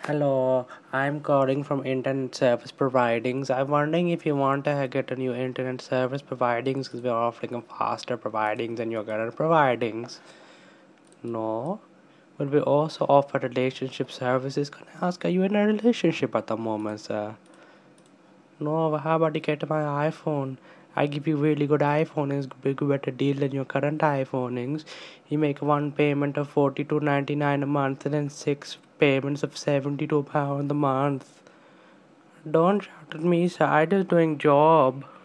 Hello, I'm calling from internet service providings. I'm wondering if you want to get a new internet service providings because we're offering a faster providings than your current providings. No, but we also offer relationship services. Can I ask, are you in a relationship at the moment, sir? No, how about you get my iPhone? I give you really good iPhone. It's big better deal than your current iPhoneings. You make one payment of 42.99 a month and then six payments of £72 a month. Don't shout at me, sir. I just doing job.